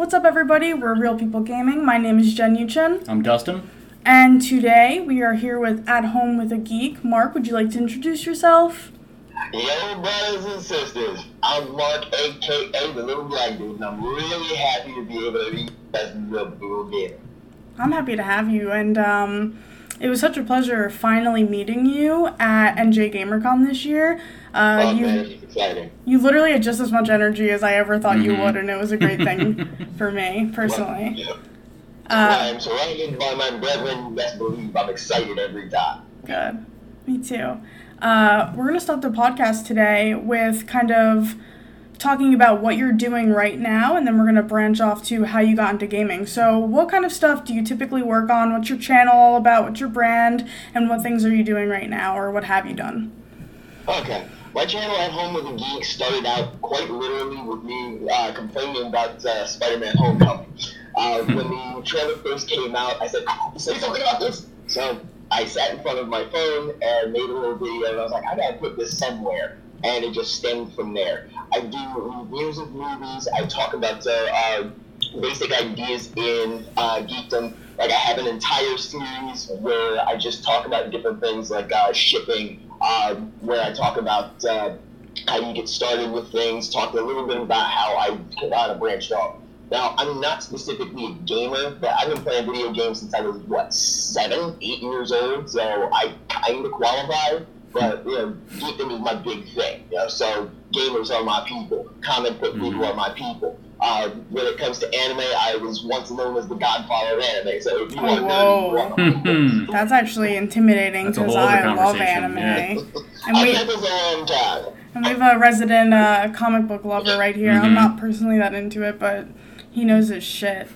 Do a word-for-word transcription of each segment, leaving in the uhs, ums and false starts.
what's up everybody? We're Real People Gaming. My name is Jen Uchin. I'm Dustin. And today we are here with At Home with a Geek. Mark, would you like to introduce yourself? Yo, brothers and sisters, I'm Mark, a k a the Little Black Dude, and I'm really happy to be able to be as a Real People Gamer. I'm happy to have you, and um, it was such a pleasure finally meeting you at N J GamerCon this year. Uh, oh, you, man, it's exciting. You literally had just as much energy as I ever thought mm-hmm. you would, and it was a great thing for me, personally. Yeah. Uh, I'm surrounded by my brethren. Best believe I'm excited every time. Good. Me too. Uh, we're going to start the podcast today with kind of talking about what you're doing right now, and then we're going to branch off to how you got into gaming. So what kind of stuff do you typically work on? What's your channel all about? What's your brand? And what things are you doing right now, or what have you done? Okay. My channel At Home with a Geek started out quite literally with me uh, complaining about uh, Spider-Man Homecoming. Uh, when the trailer first came out, I said, say something about this. So I sat in front of my phone and made a little video, and I was like, I gotta put this somewhere. And it just stemmed from there. I do reviews of movies. I talk about uh, uh, basic ideas in uh, geekdom. Like, I have an entire series where I just talk about different things like uh, shipping, uh, where I talk about uh, how you get started with things, talk a little bit about how I kind of branched off. Now, I'm not specifically a gamer, but I've been playing video games since I was, what, seven, eight years old, so I kind of qualify, but, you know, geekdom is my big thing, you know, so gamers are my people, comic book people are my people. Uh, when it comes to anime, I was once known as the godfather of anime, so if you want oh, to know, you want That's actually intimidating, because I love anime. Yeah. And we, I've been for a long time. And we have a resident uh, comic book lover right here. Mm-hmm. I'm not personally that into it, but he knows his shit.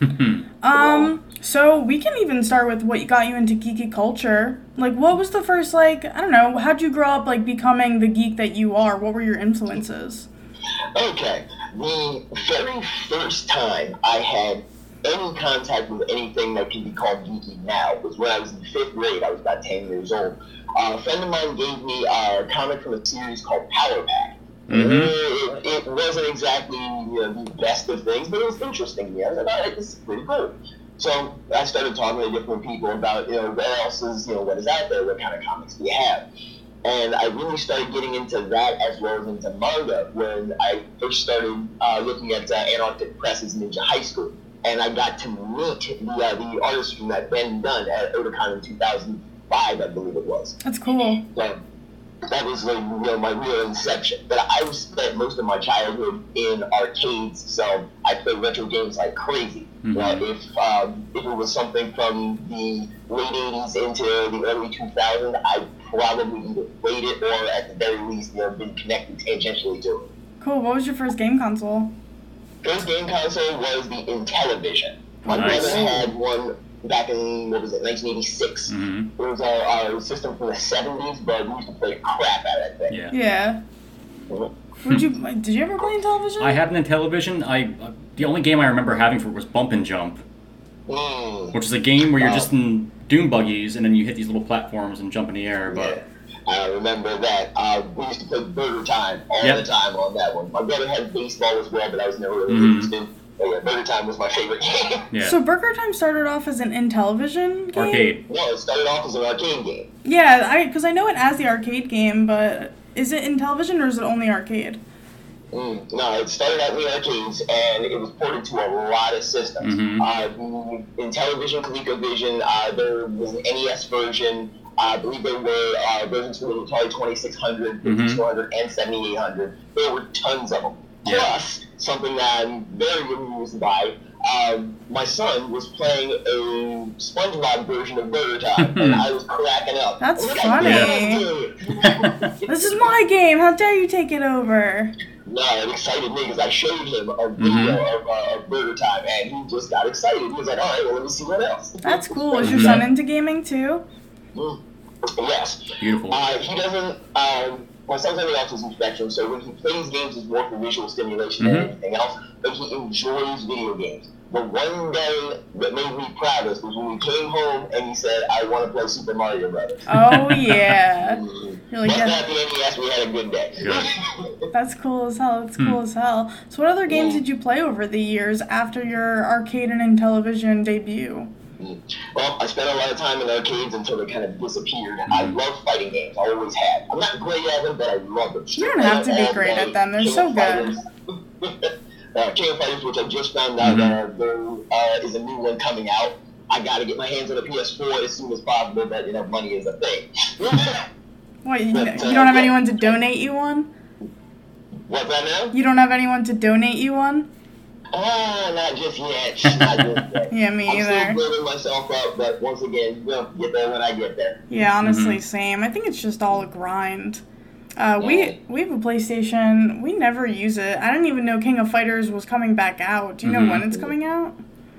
um, so we can even start with what got you into geeky culture. Like, what was the first, like, I don't know, how'd you grow up, like, becoming the geek that you are? What were your influences? Okay, the very first time I had any contact with anything that can be called geeky now was when I was in fifth grade. I was about ten years old. Uh, a friend of mine gave me a comic from a series called Power Pack. Mm-hmm. It, it wasn't exactly, you know, the best of things, but it was interesting to me. I was like, all right, this is pretty cool. So I started talking to different people about, you know, what else is, you know, what is out there, what kind of comics do you have? And I really started getting into that as well as into manga when I first started uh, looking at uh, Antarctic Press's Ninja High School. And I got to meet the, uh, the artist from that, Ben Dunn, at Otakon in two thousand five, I believe it was. That's cool. So, that was like, you know, my real inception. But I spent most of my childhood in arcades, so I played retro games like crazy. Mm-hmm. Uh, if um, if it was something from the late eighties into the early two thousands, I probably either played it or at the very least, you know, been connected tangentially to it. Cool. What was your first game console? First game console was the Intellivision. My Nice. brother had one back in, what was it, nineteen eighty-six. Mm-hmm. It was our, our system from the seventies, but we used to play crap out of that thing. Yeah. Yeah. Mm-hmm. Would you? Did you ever play Intellivision? I had an Intellivision. I uh, the only game I remember having for it was Bump and Jump, Mm. which is a game where you're Oh. just in dune buggies and then you hit these little platforms and jump in the air. But Yeah. I remember that. Uh, we used to play Burger Time all Yep. the time on that one. My brother had baseball as well, but I was never really Mhm. interested. But yeah, Burger Time was my favorite game. yeah, So Burger Time started off as an Intellivision game? arcade. No, it started off as an arcade game. Yeah, I because I know it as the arcade game, but is it Intellivision or is it only arcade? Mm, no, it started out in the arcades, and it was ported to a lot of systems. Mhm. Uh, the Intellivision, ColecoVision, uh, there was an N E S version. I believe there were uh, versions for the Atari twenty-six hundred, fifty-two hundred, and seventy-eight hundred. There were tons of them. Yeah. Plus, something that I'm very amused by, um, my son was playing a SpongeBob version of Burger Time, and I was cracking up. That's Look funny. at this, dude. This is my game. How dare you take it over? No, it excited me because I showed him a video Mhm. of, uh, of Burger Time, and he just got excited. He was like, all right, well, let me see what else. That's cool. Is your son into gaming too? Mm. Yes. Beautiful. Uh, he doesn't um, my son's on the autism spectrum, so when he plays games, it's more for visual stimulation Mhm. than anything else. But he enjoys video games. The one day that made me proudest was when we came home and he said, "I want to play Super Mario Brothers." Oh, yeah. You're like, But yeah, at the N E S, we had a good day. Good. that's cool as hell. That's Hmm. cool as hell. So what other games Yeah. did you play over the years after your arcade and television debut? Well, I spent a lot of time in arcades until they kind of disappeared. I love fighting games. I always have. I'm not great at them, but I love them. You don't have to be great at them. They're King so of good. Fighters. uh, King of Fighters, which I just found out Mhm. uh, there uh, is a new one coming out. I got to get my hands on a P S four as soon as possible, but you know, money is a thing. What, you, But, you uh, don't have yeah. anyone to donate you one? What's that now? You don't have anyone to donate you one? Ah, not just yet. Not just yet. Yeah, me I'm either. still building myself up, but once again, we'll get there when I get there. Yeah, honestly, Mhm. same. I think it's just all a grind. Uh, Yeah. we we have a PlayStation. We never use it. I didn't even know King of Fighters was coming back out. Do you know Mhm. when it's coming out?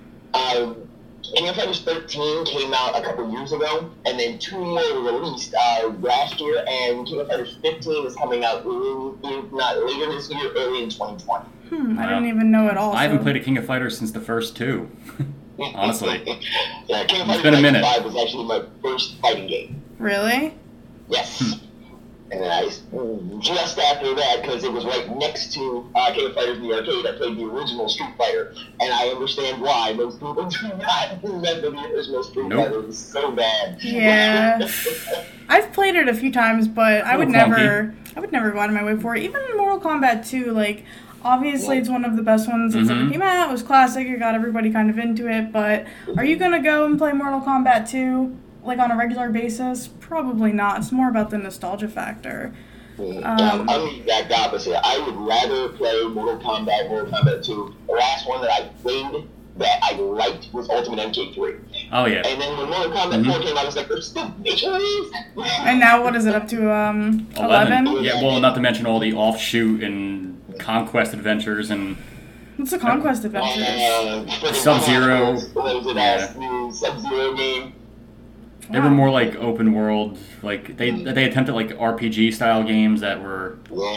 Um, King of Fighters thirteen came out a couple years ago, and then two more were released uh, last year, and King of Fighters fifteen is coming out, early, if not later this year, early in twenty twenty. Hmm, I Wow. didn't even know at all. I haven't so- played a King of Fighters since the first two. Honestly. Yeah, King of It's Fighters been a minute. ninety-five was actually my first fighting game. Really? Yes. Hmm. And then I, just after that, because it was right next to uh, King of Fighters in the arcade, I played the original Street Fighter, and I understand why most people do not remember the original Street Nope. Fighter. It was so bad. Yeah. I've played it a few times, but I would Little clunky. never. I would never go out of my way for it. Even in Mortal Kombat two, like obviously it's one of the best ones that's ever Mhm. came out. It was classic. It got everybody kind of into it. But are you gonna go and play Mortal Kombat two like on a regular basis? Probably not. It's more about the nostalgia factor. Um, Um, I'm the exact opposite. I would rather play Mortal Kombat, Mortal Kombat two. The last one that I played that I liked was Ultimate M K three. Oh yeah. And then when Mortal Kombat Mhm. four came out, I was like, they're still making these? And now what is it up to? Um, eleven. Yeah, well, not to mention all the offshoot and conquest adventures and What's the Conquest Adventures? Uh, freaking Sub-Zero. What was it? Yeah. Uh, the Sub-Zero game. they were more like open world, like they they attempted like R P G style games that were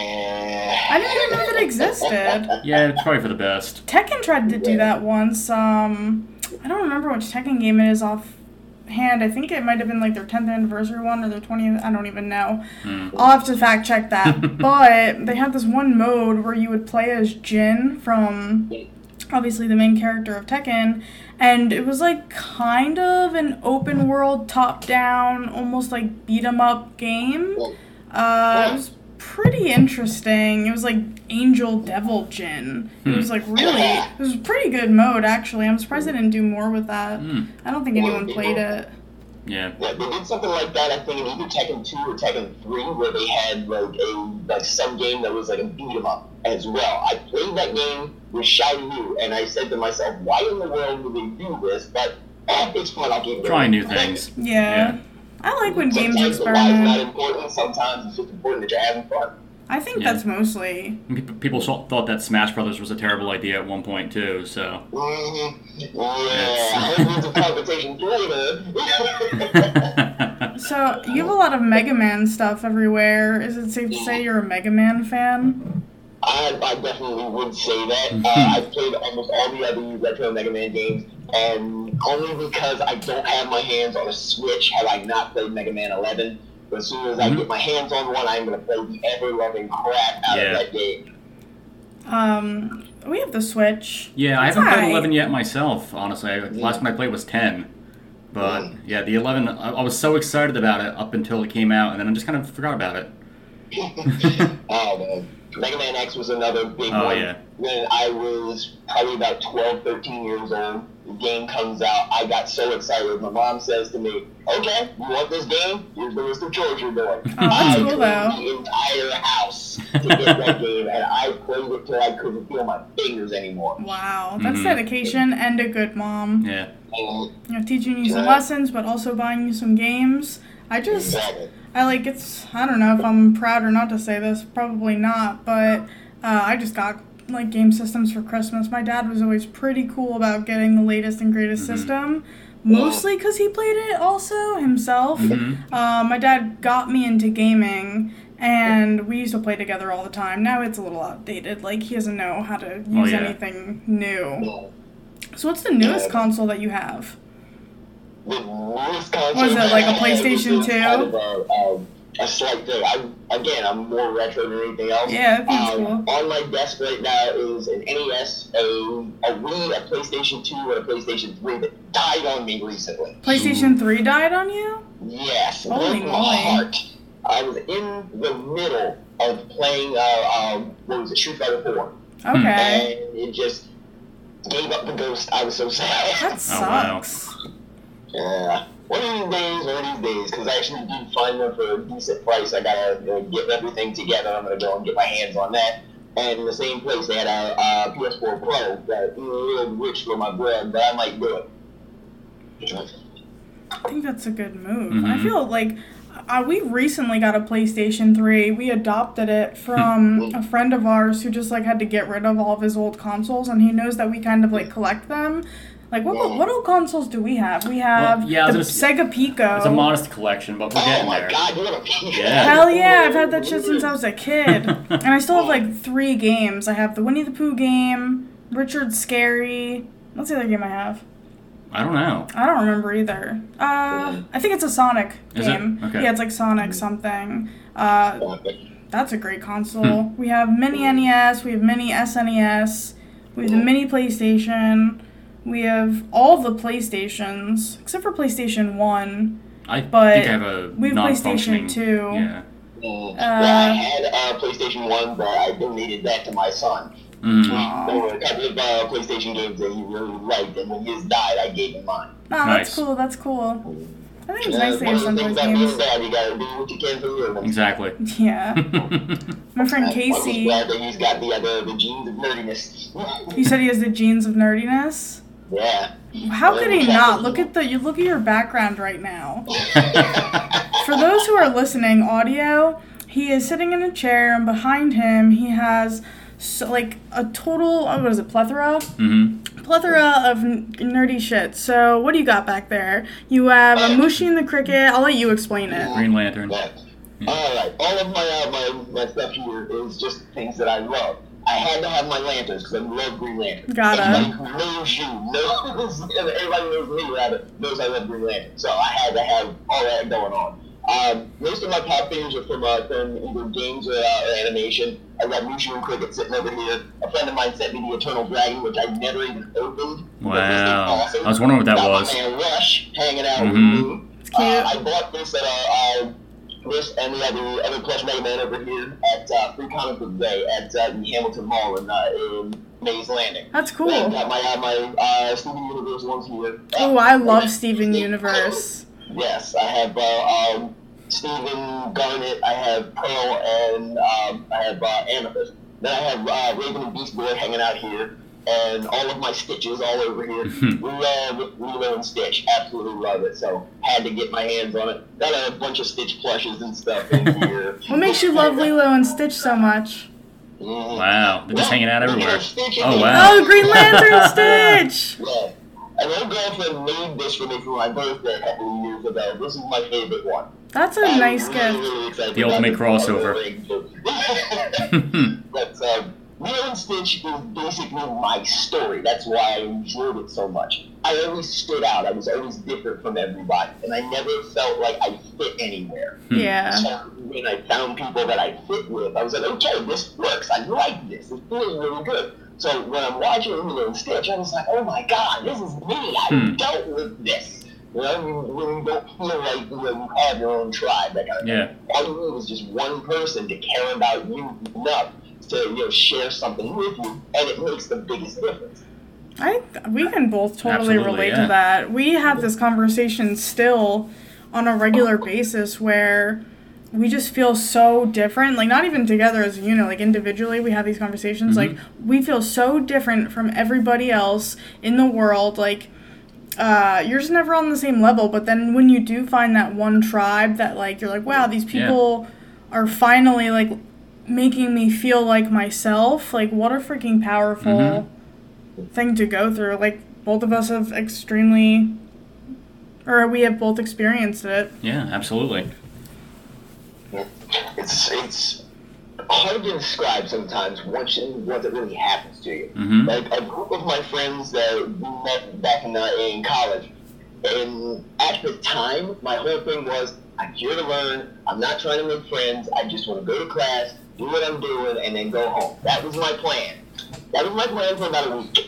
Yeah. I didn't even know that existed. yeah, it's probably for the best. Tekken tried to do that once. Um, I don't remember which Tekken game it is offhand. I think it might have been like their tenth anniversary one or their twentieth. I don't even know. Hmm. I'll have to fact check that. But they had this one mode where you would play as Jin from obviously the main character of Tekken, and it was like kind of an open world, top down, almost like beat 'em up game. Uh, it was pretty interesting. It was like Angel Devil Jin. It was like really, it was a pretty good mode actually. I'm surprised they didn't do more with that. Hmm. I don't think anyone played it. Yeah. Yeah, they did something like that, I think, in either Tekken two or Tekken three, where they had like a like some game that was like a beat 'em up as well. I played that game with Xiao Yu, and I said to myself, why in the world would they do this? But eh, it's fun. I'll give it. a Trying new go. things. Yeah. I like when games Sometimes the why is not experiment. important. Sometimes it's just important that you're having fun. I think Yeah. that's mostly. Pe- People saw- thought that Smash Brothers was a terrible idea at one point too. So Mm-hmm. Yeah, hundreds of competitions later. So you have a lot of Mega Man stuff everywhere. Is it safe to say you're a Mega Man fan? I, I definitely would say that. Uh, I've played almost all the other retro Mega Man games, and only because I don't have my hands on a Switch have I not played Mega Man eleven. But as soon as I Mhm. get my hands on one, I'm going to play the ever-loving crap out Yeah. of that game. Um, we have the Switch. yeah, I It's haven't played alright. eleven yet myself. Honestly, I, the last one I played was ten. But yeah, the eleven, I, I was so excited about it up until it came out, and then I just kind of forgot about it. Oh, man. Mega Man X was another big Oh, one. yeah. When I was probably about twelve, thirteen years old, the game comes out. I got so excited. My mom says to me, okay, you want this game? Here's the list of chores you're doing. Oh, that's I cool, cleaned though. the entire house to get that game, and I played it till I couldn't feel my fingers anymore. Wow, that's Mhm. dedication and a good mom. Yeah. And You know, teaching you some Yeah. lessons, but also buying you some games. I just, exactly. I like it's. I don't know if I'm proud or not to say this. Probably not, but uh, I just got like game systems for Christmas. My dad was always pretty cool about getting the latest and greatest Mhm. system. Mostly because he played it also himself. Mhm. Uh, my dad got me into gaming, and we used to play together all the time. Now it's a little outdated. Like, he doesn't know how to use Oh, yeah. anything new. Yeah. So what's the newest Yeah. console that you have? The newest console Was it that like a I have PlayStation is two? Kind of a, um, a slight thing. I, again, I'm more retro than anything else. Yeah, I think it's Um, cool. On my desk right now is an N E S, a, a Wii, a PlayStation two, and a PlayStation three that died on me recently. PlayStation three died on you? Yes, Holy broke my moly. heart. I was in the middle of playing, uh, um, what was it, Street Fighter four. Okay. And it just gave up the ghost. I was so sad. That Oh, wow. sucks. Yeah. One of these days, one of these days, because I actually did find them for a decent price. I gotta you know, get everything together. I'm gonna go and get my hands on that. And in the same place, they had a, a P S four Pro that real rich for my bread, but I might do it. I think that's a good move. Mhm. I feel like uh, we recently got a PlayStation three. We adopted it from a friend of ours who just like had to get rid of all of his old consoles, and he knows that we kind of like collect them. Like, what what old consoles do we have? We have Well, yeah, I the was Sega Pico. It's a modest collection, but we're Oh getting my there. god, you have a P S four. Yeah. Hell yeah, I've had that shit since I was a kid. And I still have like three games. I have the Winnie the Pooh game, Richard Scary. What's the other game I have? I don't know. I don't remember either. Uh, I think it's a Sonic Is it? game. Okay. Yeah, it's like Sonic something. Uh, that's a great console. Hmm. We have mini N E S, we have mini S N E S, we have the mini PlayStation, we have all the PlayStations, except for PlayStation one. I But think I have a we have non-functioning. PlayStation two. Yeah. Mm. Uh, yeah, I had a PlayStation one, but I donated that to my son. Mhm. Aw. There were a couple of uh, PlayStation games that he really liked, and when his died, I gave him mine. Oh, that's Nice. cool, that's cool. I think it's Uh, nice that one your of son the things plays about being games. dad, you gotta do what you can for your own. Exactly. Yeah. My friend I'm just Casey, glad that he's got the, uh, the, the genes of nerdiness. you said he has the genes of nerdiness? Yeah. How could he not? Look at the you look at your background right now. For those who are listening, audio, he is sitting in a chair, and behind him he has so, like a total oh, what is it, plethora? hmm Plethora of n- nerdy shit. So what do you got back there? You have a Mushi and the Cricket. I'll let you explain it. Green Lantern. Yeah. Alright, all of my, uh, my, my stuff here is just things that I love. I had to have my lanterns because I love Green Lantern. Gotta. Everybody who knows you knows, everybody knows me rather, knows I love Green Lantern. So I had to have all that going on. Um, most of my pop figures are from, uh, from either games or, uh, or animation. I got Mushu and Cricket sitting over here. A friend of mine sent me the Eternal Dragon, which I never even opened. Wow. Awesome. I was wondering what that got was. My man Rush hanging out Mhm. with me. It's cute. Uh, I bought this at uh, uh, this and the other other plush Mega Man over here at uh, Free Comic Book Day at uh, the Hamilton Mall in, uh, in Mays Landing. That's Then cool. got my uh, my uh, Steven Universe ones here. Oh, I love Steven Universe. Yes, I have uh, um, Steven Garnet, I have Pearl, and um, I have uh, Amethyst. Then I have uh, Raven and Beast Boy hanging out here, and all of my Stitches all over here. we love Lilo and Stitch, absolutely love it. So had to get my hands on it. Got a bunch of Stitch plushes and stuff in here. What makes you love Lilo and Stitch so much? Mhm. Wow. They're just hanging out Well, everywhere. Stitch Oh, is- wow. Oh, Green Lantern Stitch! Yeah. An old girlfriend made this for me for my birthday a couple of years ago. This is my favorite one. That's a I'm nice really, gift. really excited The about ultimate this. crossover. But um, Lilo and Stitch is basically my story. That's why I enjoyed it so much. I always stood out. I was always different from everybody, and I never felt like I fit anywhere. Yeah. So when I found people that I fit with, I was like, okay, this works. I like this. It feels really good. So when I'm watching Lilo and Stitch, I was like, oh my god, this is me. I Hmm. dealt with this. You know, when when you don't feel like you, know, you have your own tribe, that kind of Yeah. thing. All you need is just one person to care about you enough to, you know, share something with you, and it makes the biggest difference. I we can both totally Absolutely, relate yeah. to that. We have this conversation still on a regular basis where we just feel so different. Like, not even together as a unit, like individually we have these conversations. Mhm. Like, we feel so different from everybody else in the world. Like, uh, you're just never on the same level. But then when you do find that one tribe that, like, you're like, wow, these people are finally, like, making me feel like myself. Like, what a freaking powerful Mhm. thing to go through. Like, both of us have extremely, or we have both experienced it. Yeah, absolutely. it's it's hard to describe sometimes once it, once it really happens to you. Mm-hmm. Like a group of my friends that we met back in uh, in college, and at the time, my whole thing was, I'm here to learn. I'm not trying to make friends. I just want to go to class, do what I'm doing, and then go home. That was my plan. That was my plan for about a week.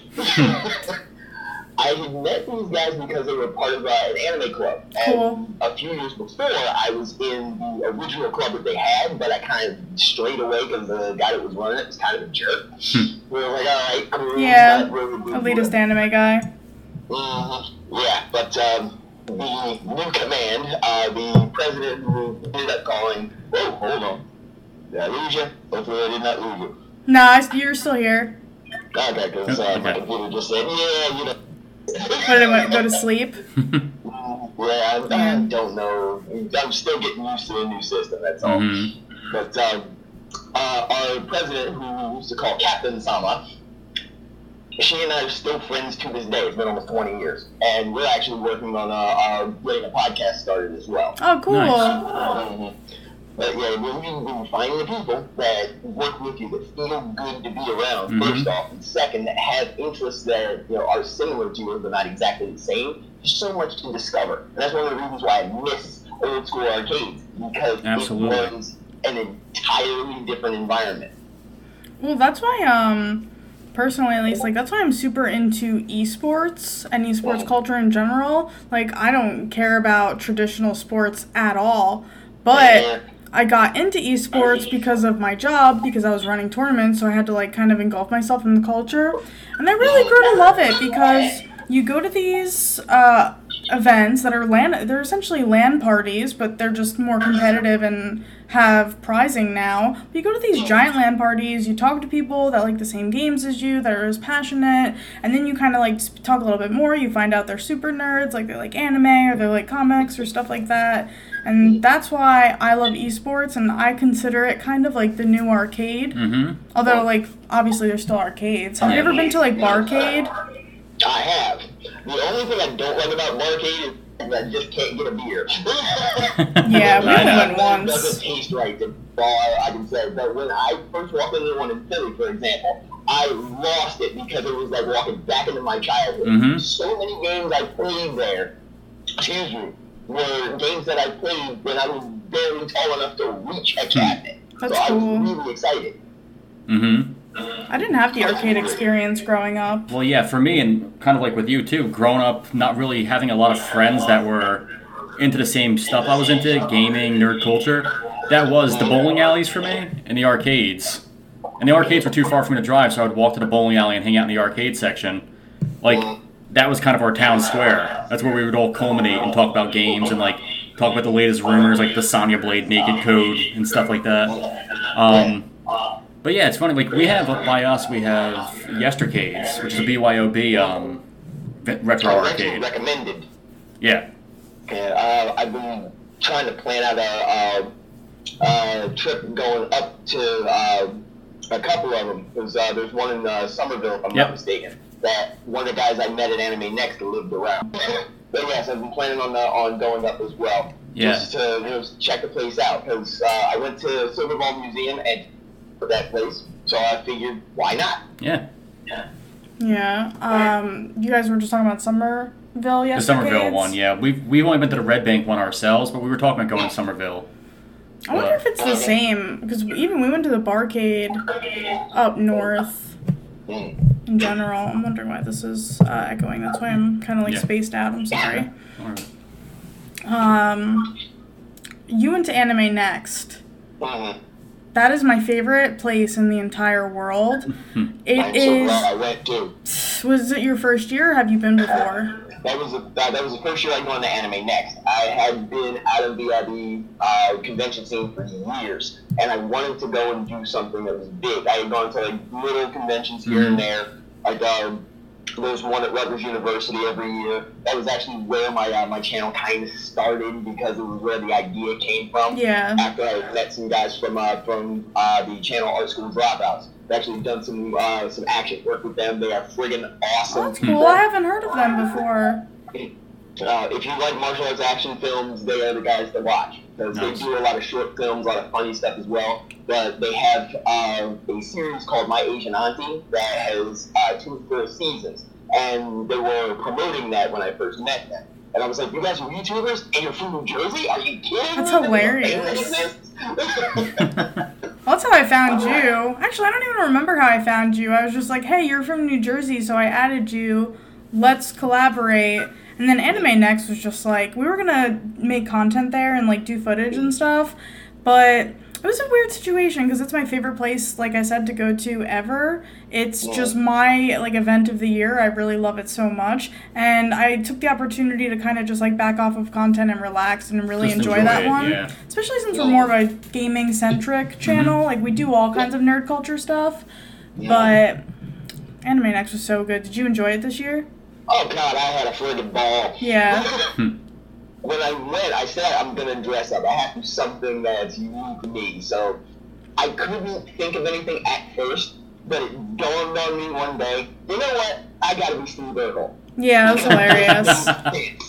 I had met these guys because they were part of uh, an anime club. And Cool. a few years before, I was in the original club that they had, but I kind of strayed away because the guy that was running it was kind of a jerk. we were like, all right, cool. Yeah, But we're- we're- elitist anime guy. Mm-hmm. Yeah, but um, the new command, uh, the president who ended up calling, whoa, hold on. Did I lose you? Hopefully I did not lose you. Nah, you're still here. Okay, because uh, my Okay. computer just said, yeah, you know. What did I go to sleep? Mm, yeah, I, I don't know. I'm still getting used to the new system, that's all. Mm-hmm. But um, uh, our president, who we used to call Captain Sama, she and I are still friends to this day. It's been almost twenty years. And we're actually working on uh, uh, getting a podcast started as well. Oh, cool. Nice. Mhm. But yeah, when you, when you find the people that work with you, that feel good to be around, Mhm. first off, and second, that have interests that you know are similar to yours but not exactly the same, there's so much to discover. And that's one of the reasons why I miss old school arcades, because Absolutely. it was an entirely different environment. Well, that's why, um, personally at least, like, that's why I'm super into esports and esports Mhm. culture in general. Like, I don't care about traditional sports at all, but Yeah. I got into esports because of my job, because I was running tournaments, so I had to, like, kind of engulf myself in the culture. And I really grew to love it because you go to these uh, events that are LAN, they're essentially LAN parties, but they're just more competitive and have prizing now. But you go to these giant LAN parties, you talk to people that like the same games as you, that are as passionate, and then you kind of like talk a little bit more. You find out they're super nerds, like they like anime or they like comics or stuff like that. And that's why I love esports, and I consider it kind of like the new arcade. Mm-hmm. Although, like, obviously there's still arcades. Have you ever been to like Barcade? I have. The only thing I don't like about Barcade is I just can't get a beer. Yeah, we I only know. went It once. doesn't taste right. That's all I can say. But when I first walked into one in Philly, for example, I lost it because it was like walking back into my childhood. Mhm. So many games I played there, excuse me, were games that I played when I was barely tall enough to reach a cabinet. That's so I cool. was really excited. Mm-hmm. I didn't have the arcade experience growing up. Well, yeah, for me, and kind of like with you too, growing up not really having a lot of friends that were into the same stuff I was into, gaming, nerd culture, that was the bowling alleys for me and the arcades. And the arcades were too far for me to drive, so I would walk to the bowling alley and hang out in the arcade section. Like, that was kind of our town square. That's where we would all culminate and talk about games and, like, talk about the latest rumors, like the Sonya Blade Naked Code and stuff like that. Um... But yeah, it's funny. Like we have by us, we have Yestercades, which is a B Y O B um, retro I actually arcade. recommended. Yeah. And uh, I've been trying to plan out a, a, a trip going up to uh, a couple of them. There's, uh, there's one in uh, Somerville, if I'm Yep. not mistaken, that one of the guys I met at Anime Next lived around. But yes, I've been planning on uh, on going up as well. Yeah. Just to you know, check the place out. Because uh, I went to Silver Ball Museum and for that place, so I figured, why not? Yeah. Yeah. Um, you guys were just talking about Somerville yesterday. The Somerville one. Yeah. We've we've only been to the Red Bank one ourselves, but we were talking about going to Somerville. I wonder if it's the same because even we went to the Barcade up north Mm. in general. I'm wondering why this is uh, echoing. That's why I'm kind of like Yeah. spaced out. I'm sorry. Alright. Um, you went to Anime Next. Mhm. That is my favorite place in the entire world. It I'm so is. glad I went too. Was it your first year or have you been before? That was a, that, that was the first year I'd gone to Anime Next. I had been out of the uh, the uh, convention scene for years, and I wanted to go and do something that was big. I had gone to like little conventions here Mhm. and there. Like um, there's one at Rutgers University every year. That was actually where my uh, my channel kind of started because it was where the idea came from. Yeah. After I met some guys from uh, from uh, the channel Art School Dropouts. I've actually done some uh, some action work with them. They are friggin' awesome. Oh, that's cool. I haven't heard of them before. Uh, if you like martial arts action films, they are the guys to watch. because Nice. they do a lot of short films, a lot of funny stuff as well. But they have um, a series called My Asian Auntie that has uh, two full seasons, and they were promoting that when I first met them. And I was like, "You guys are YouTubers, and you're from New Jersey? Are you kidding?" That's hilarious. Well, that's how I found you. Actually, I don't even remember how I found you. I was just like, hey, you're from New Jersey, so I added you. Let's collaborate. And then Anime Next was just like, we were going to make content there and, like, do footage and stuff. But it was a weird situation because it's my favorite place, like I said, to go to ever. It's just my, like, event of the year. I really love it so much. And I took the opportunity to kind of just, like, back off of content and relax and really Just enjoy, enjoy that it, one. yeah. Especially since we're more of a gaming-centric channel. Like, we do all kinds of nerd culture stuff. But Anime Next was so good. Did you enjoy it this year? Oh God, I had a friggin' ball. Yeah. When I went, I said I'm gonna dress up. I have to do something that's unique to me. So I couldn't think of anything at first, but it dawned on me one day. You know what? I gotta be Steve Urkel. Yeah, that's hilarious.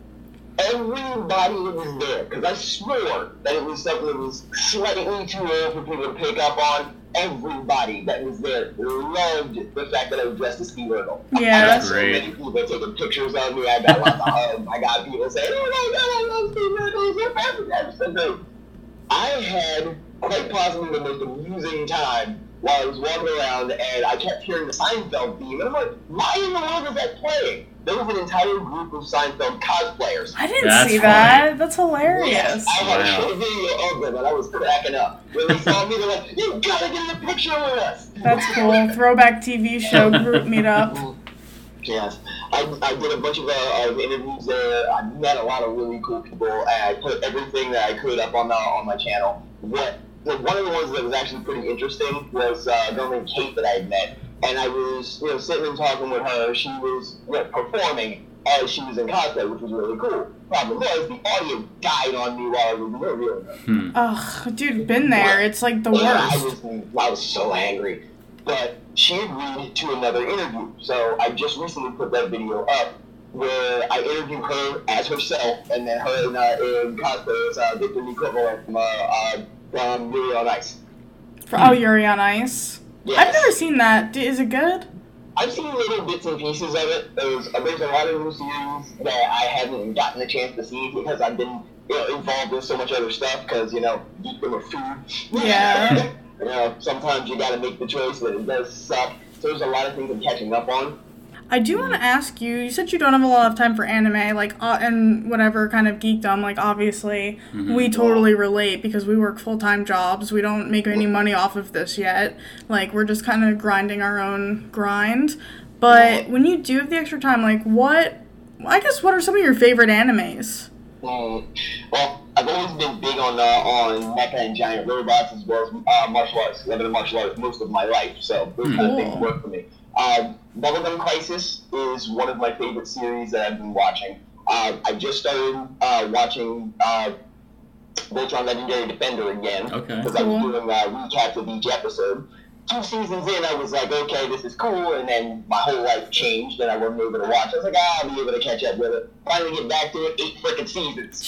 Everybody that was there, because I swore that it was something that was slightly too old for people to pick up on. Everybody that was there loved the fact that I was dressed as Steve Urkel. Yeah. I got That's so great. many people taking pictures of me. I got lots of hugs. I got people saying, "Oh my God, I love Steve Urkel. He's so fabulous." That was so great. I had quite possibly the most amusing time while I was walking around, and I kept hearing the Seinfeld theme, and I'm like, why in the world is that playing? There was an entire group of Seinfeld cosplayers. I didn't That's see funny. that. That's hilarious. Yes, I had Wow. a short video of them, and I was cracking up. When they saw me, they're like, "You gotta get in the picture with us." That's cool. Throwback T V show group meetup. Yes, I, I did a bunch of, uh, of interviews there. I met a lot of really cool people, and I put everything that I could up on the, on my channel. What the, one of the ones that was actually pretty interesting was uh, a girl named Kate that I had met, and I was you know sitting and talking with her. She was you know, performing as she was in cosplay, which was really cool. Problem was the audio died on me while I was interviewing her. Hmm. Ugh, dude, been there. It's like the I worst. was, I was so angry. But she agreed to another interview. So I just recently put that video up where I interviewed her as herself, and then her in, uh, in cosplay as uh, Victor Nicola from, uh, uh, from Yuri on Ice. For, oh, Yuri on Ice. Yes. I've never seen that. D- Is it good? I've seen little bits and pieces of it. There's, uh, there's a lot of new series that I haven't gotten a chance to see because I've been you know, involved in so much other stuff because, you know, geekdom of food. Yeah. You know, sometimes you gotta make the choice that it does suck. So there's a lot of things I'm catching up on. I do want to ask you, you said you don't have a lot of time for anime, like, uh, and whatever kind of geekdom, like, obviously, Mhm. we totally relate because we work full-time jobs, we don't make any money off of this yet, like, we're just kind of grinding our own grind, but when you do have the extra time, like, what, I guess, what are some of your favorite animes? Mm, well, I've always been big on uh, on mecha and giant robots as well as uh, martial arts. I've been in martial arts most of my life, so those kind of things work for me. Uh, Bubblegum Crisis is one of my favorite series that I've been watching. Uh, I just started uh, watching uh, Voltron Legendary Defender again Okay. because I was Cool. doing uh, recaps of each episode. Two seasons in, I was like, okay, this is cool, and then my whole life changed, and I wasn't able to watch. I was like, ah, I'll be able to catch up with it. Finally get back to it, eight freaking seasons.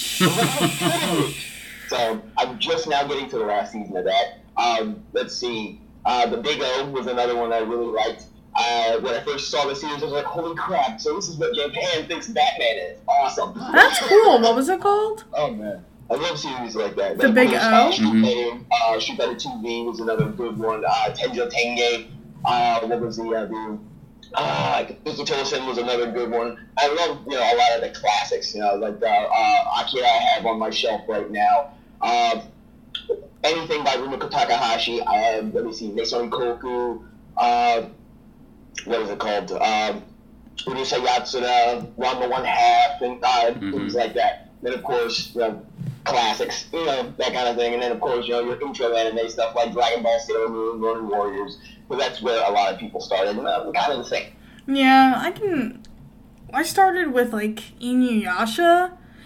So I'm just now getting to the last season of that. Um, let's see. Uh, the Big O was another one I really liked. Uh, when I first saw the series, I was like, holy crap, so this is what Japan thinks Batman is. Awesome. That's cool. What was it called? Oh, man. I love series like that. The Like, Big of course, O? Uh, Street Fighter, uh, Street Fighter two V was another good one. Uh, Tenjo Tenge. Uh, what was the other? Uh, Iki Tosen was another good one. I love, you know, a lot of the classics, you know, like uh, uh, Akira I have on my shelf right now. Uh, anything by Rumiko Takahashi. I have, let me see, Meisoni Koku. Uh, what is it called? Um, Urusha Yatsuda, Ranma One Half, and uh, Mhm. things like that. Then, of course, you know, classics, you know, that kind of thing. And then, of course, you know, your intro anime stuff like Dragon Ball, Sailor Moon, Ronin Warriors. But that's where a lot of people started. And uh, kind of the same. Yeah, I can. I started with like Inuyasha,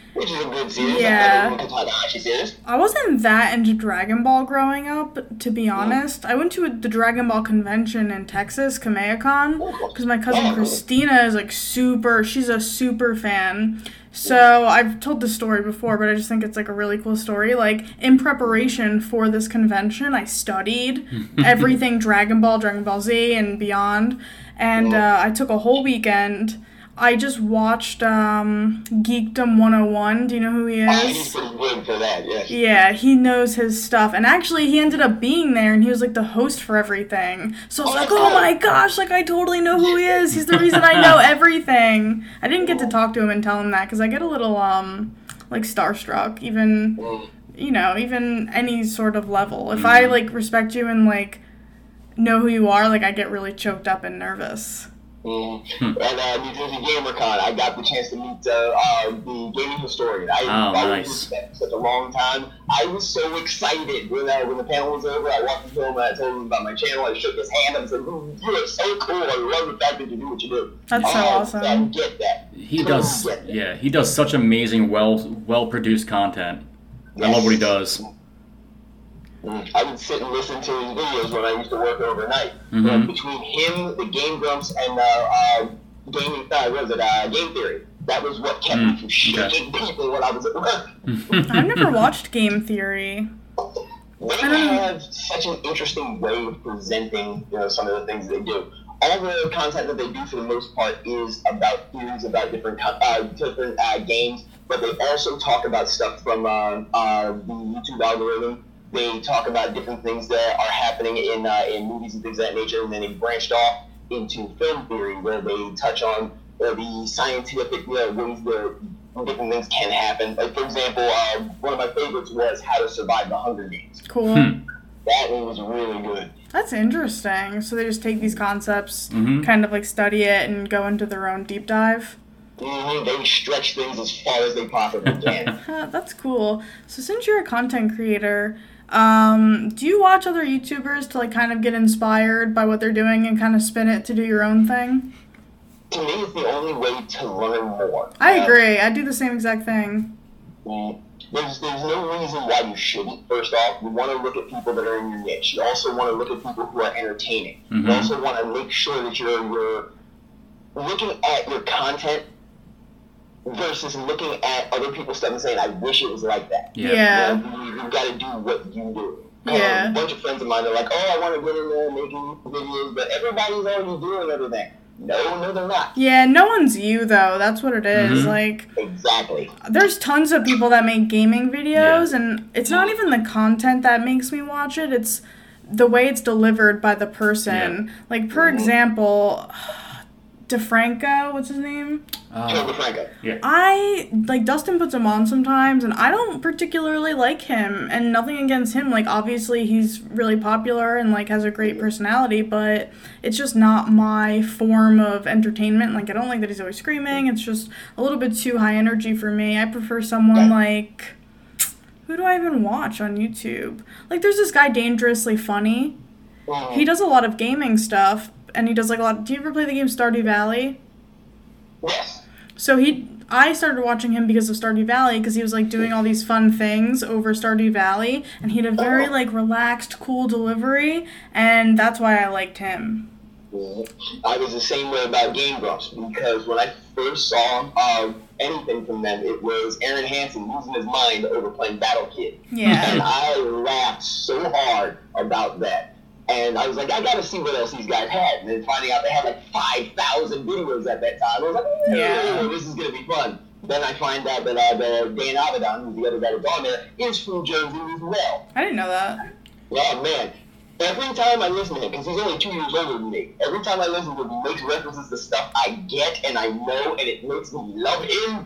Which is a good series. Yeah. I, Tadahashi series. I wasn't that into Dragon Ball growing up, to be honest. I went to the Dragon Ball convention in Texas, Kamehacon, because my cousin Christina is like super, she's a super fan. So I've told this story before, but I just think it's like a really cool story. Like, in preparation for this convention, I studied everything Dragon Ball, Dragon Ball Z, and beyond. And uh, I took a whole weekend. I just watched um, Geekdom one oh one. Do you know who he is? Oh, he's pretty good for that, yes. Yeah, he knows his stuff. And actually, he ended up being there, and he was, like, the host for everything. So I was oh, like, oh, my gosh, like, I totally know who he is. He's the reason I know everything. I didn't get to talk to him and tell him that, because I get a little, um, like, starstruck, even, you know, even any sort of level. If I, like, respect you and, like, know who you are, like, I get really choked up and nervous. Mm. And uh, New Jersey GamerCon, I got the chance to meet uh, uh, the gaming historian. I oh, followed nice. this for such a long time. I was so excited when uh, when the panel was over. I walked into him and I told him about my channel. I shook his hand and said, "You are so cool. I love the fact that you do what you do." That's so uh, awesome. I get that. He does. That. Yeah, he does such amazing, well well produced content. Yes. I love what he does. I would sit and listen to his videos when I used to work overnight. Mm-hmm. But between him, the Game Grumps, and uh, uh, gaming, uh, what was it, uh, Game Theory, that was what kept mm, me from shaking okay. people when I was at work. I've never watched Game Theory. They have such an interesting way of presenting, you know, some of the things they do. All the content that they do, for the most part, is about theories about different uh, different uh, games, but they also talk about stuff from uh, uh, the YouTube algorithm. They talk about different things that are happening in uh, in movies and things of that nature, and then they branched off into film theory, where they touch on uh, the scientific you know, ways that different things can happen. Like, for example, uh, one of my favorites was How to Survive the Hunger Games. Cool. Hmm. That one was really good. That's interesting. So they just take these concepts, mm-hmm. kind of like study it, and go into their own deep dive? Mm-hmm. They stretch things as far as they possibly can. That's cool. So since you're a content creator, Um, do you watch other YouTubers to like kind of get inspired by what they're doing and kind of spin it to do your own thing? To me, it's the only way to learn more. I uh, agree. I do the same exact thing. There's there's no reason why you shouldn't. First off, you want to look at people that are in your niche. You also want to look at people who are entertaining. Mm-hmm. You also want to make sure that you're you're looking at your content versus looking at other people's stuff and saying, I wish it was like that. Yeah. yeah. You know, you, you've got to do what you do. Yeah. Um, a bunch of friends of mine are like, oh, I want to get in there making videos, but everybody's already doing everything. No, no, they're not. Yeah, no one's you, though. That's what it is. Mm-hmm. Like, exactly. There's tons of people that make gaming videos, yeah. and it's not even the content that makes me watch it. It's the way it's delivered by the person. Yeah. Like, for mm-hmm. example... DeFranco, what's his name? Uh, Joe DeFranco. Yeah. I, like, Dustin puts him on sometimes, and I don't particularly like him, and nothing against him. Like, obviously, he's really popular and, like, has a great personality, but it's just not my form of entertainment. Like, I don't like that he's always screaming. It's just a little bit too high energy for me. I prefer someone like... Who do I even watch on YouTube? Like, there's this guy, Dangerously Funny. Mm-hmm. He does a lot of gaming stuff. And he does like a lot. Do you ever play the game Stardew Valley? Yes. So he, I started watching him because of Stardew Valley because he was like doing all these fun things over Stardew Valley, and he had a very oh. like relaxed, cool delivery, and that's why I liked him. Mm-hmm. I was the same way about Game Grumps because when I first saw uh, anything from them, it was Aaron Hansen losing his mind over playing Battle Kid. Yeah. And I laughed so hard about that. And I was like, I gotta see what else these guys had. And then finding out they had like five thousand videos at that time, I was like, oh, yeah, this is gonna be fun. Then I find out that uh, the Dan Avedon, who's the other guy that's on there, is from Jersey as well. I didn't know that. Oh, man. Every time I listen to him, because he's only two years older than me, every time I listen to him, he makes references to stuff I get and I know, and it makes me love him.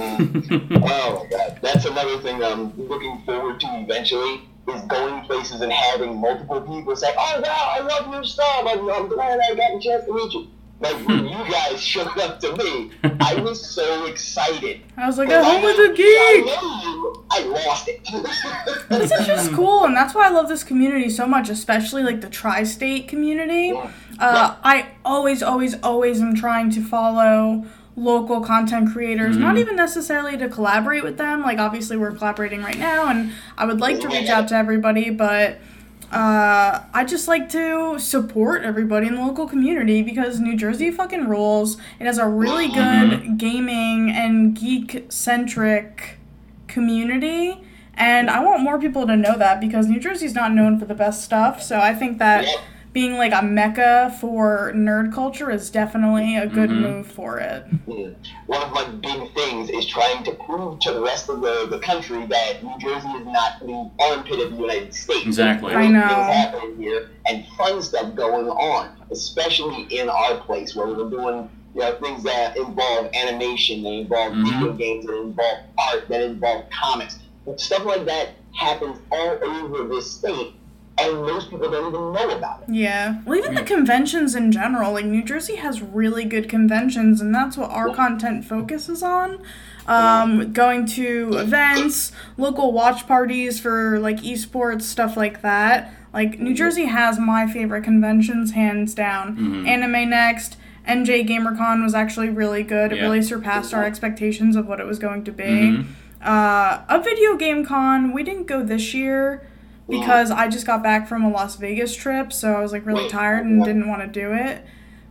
Mm. Oh, my God. That's another thing I'm looking forward to eventually. Is going places and having multiple people say, oh, wow, I love your stuff. I'm, I'm glad I got a chance to meet you. Like, when you guys showed up to me, I was so excited. I was like, at home with a geek. I, I lost it. This is just cool, and that's why I love this community so much, especially, like, the tri-state community. Yeah. Uh, I always, always, always am trying to follow local content creators, Mm-hmm. not even necessarily to collaborate with them. Like, obviously, we're collaborating right now, and I would like to reach out to everybody, but uh, I just like to support everybody in the local community because New Jersey fucking rules. It has a really good Mm-hmm. gaming and geek-centric community, and I want more people to know that because New Jersey's not known for the best stuff, so I think that being like a mecca for nerd culture is definitely a good Mm-hmm. move for it. Mm. One of my big things is trying to prove to the rest of the, the country that New Jersey is not the armpit of the United States. Exactly. I know. Things happening here and fun stuff going on, especially in our place where we're doing you know, things that involve animation, that involve Mhm. video games, that involve art, that involve comics. Stuff like that happens all over this state, and most people don't even know about it. Yeah. Well, even the conventions in general, like New Jersey has really good conventions, and that's what our content focuses on. Um, going to events, local watch parties for like esports, stuff like that. Like New Jersey has my favorite conventions, hands down. Mhm. Anime Next, N J GamerCon was actually really good. It Yeah. really surpassed our expectations of what it was going to be. Mhm. Uh, a video game con, we didn't go this year because I just got back from a Las Vegas trip, so I was like really tired and didn't want to do it.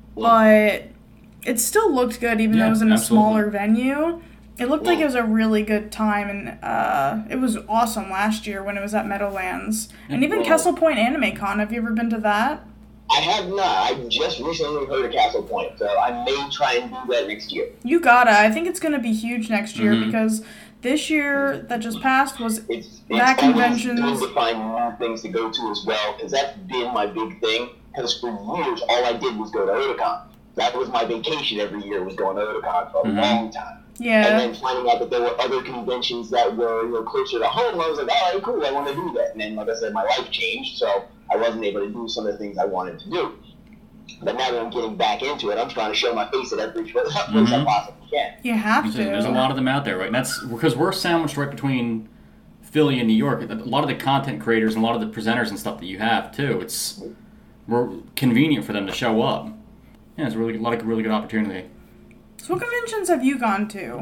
But it still looked good, even though Yeah, it was in a absolutely. smaller venue. It looked like it was a really good time, and uh, it was awesome last year when it was at Meadowlands. And even Castle Point Anime Con, have you ever been to that? I have not. I just recently heard of Castle Point, so I may try and do that next year. You gotta. I think it's gonna be huge next year Mhm. because this year that just passed was It's, it's that always conventions. good to find new things to go to as well, because that's been my big thing. Because for years, all I did was go to Otakon. That was my vacation every year, was going to Otakon for a Mhm. long time. And Yeah. then finding out that there were other conventions that were you know, closer to home, I was like, all right, cool, I want to do that. And then, like I said, my life changed, so I wasn't able to do some of the things I wanted to do. But now that I'm getting back into it, I'm trying to show my face at every place I Mhm. possibly can. You have to. There's a lot of them out there, right? And that's because we're sandwiched right between Philly and New York. A lot of the content creators and a lot of the presenters and stuff that you have too. It's we're convenient for them to show up. Yeah, it's a really a lot of really good opportunity. So what conventions have you gone to?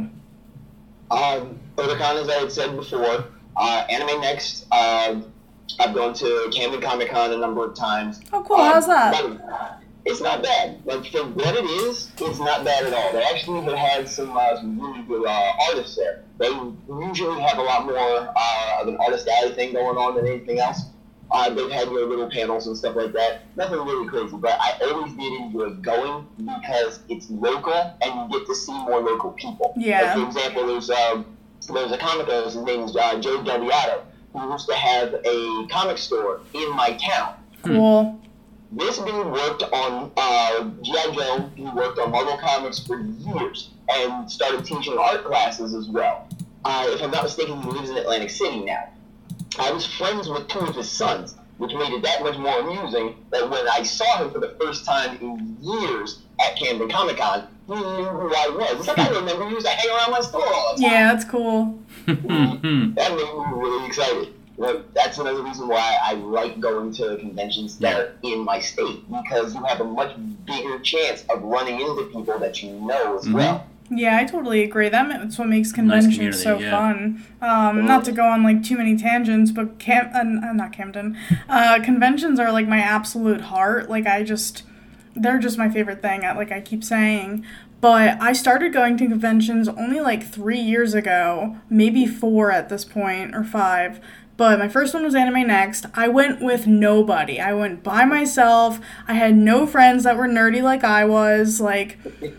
Um, Otakon, as I had said before, uh, Anime Next, uh, I've gone to Camden Comic Con a number of times. Oh, cool. Um, How's that? but It's not bad. Like, for what it is, it's not bad at all. They actually have had some, uh, some really good uh, artists there. They usually have a lot more uh, of an artist alley thing going on than anything else. Uh, they've had your little panels and stuff like that. Nothing really crazy, but I always did enjoy going because it's local and you get to see more local people. Yeah. Like, for example, there's um, there's a comico, his name is uh, Joe Delviato, who used to have a comic store in my town. Cool. This dude worked on uh, G I. Joe. He worked on Marvel Comics for years and started teaching art classes as well. Uh, if I'm not mistaken, he lives in Atlantic City now. I was friends with two of his sons, which made it that much more amusing that when I saw him for the first time in years at Camden Comic Con, he knew who I was. It's like, I remember you used to hang around my store all the time. Yeah, that's cool. That made me really excited. Like, that's another reason why I like going to conventions that are in my state, because you have a much bigger chance of running into people that you know as Mhm. well. Yeah, I totally agree. That ma- That's what makes conventions community, so yeah. fun. Um, not to go on like too many tangents, but Cam, uh, uh, not Camden. Uh, conventions are like my absolute heart. Like I just, they're just my favorite thing. I, like I keep saying. But I started going to conventions only like three years ago, maybe four at this point, or five. But my first one was Anime Next. I went with nobody. I went by myself. I had no friends that were nerdy like I was. Like,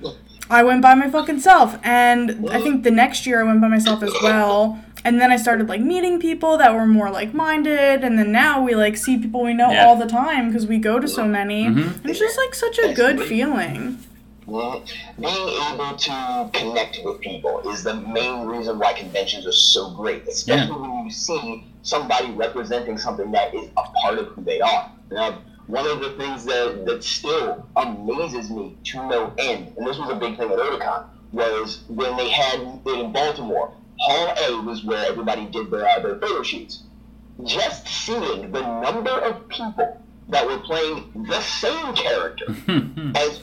I went by my fucking self. And I think the next year I went by myself as well. And then I started, like, meeting people that were more like-minded. And then now we, like, see people we know Yeah. all the time because we go to so many. Mhm. And it's just, like, such a good feeling. Well, being able to connect with people is the main reason why conventions are so great, especially Yeah. when you see somebody representing something that is a part of who they are. Now, one of the things that, that still amazes me to no end, and this was a big thing at Otakon, was when they had it in Baltimore, Hall A was where everybody did their, uh, their photo shoots. Just seeing the number of people that were playing the same character, as well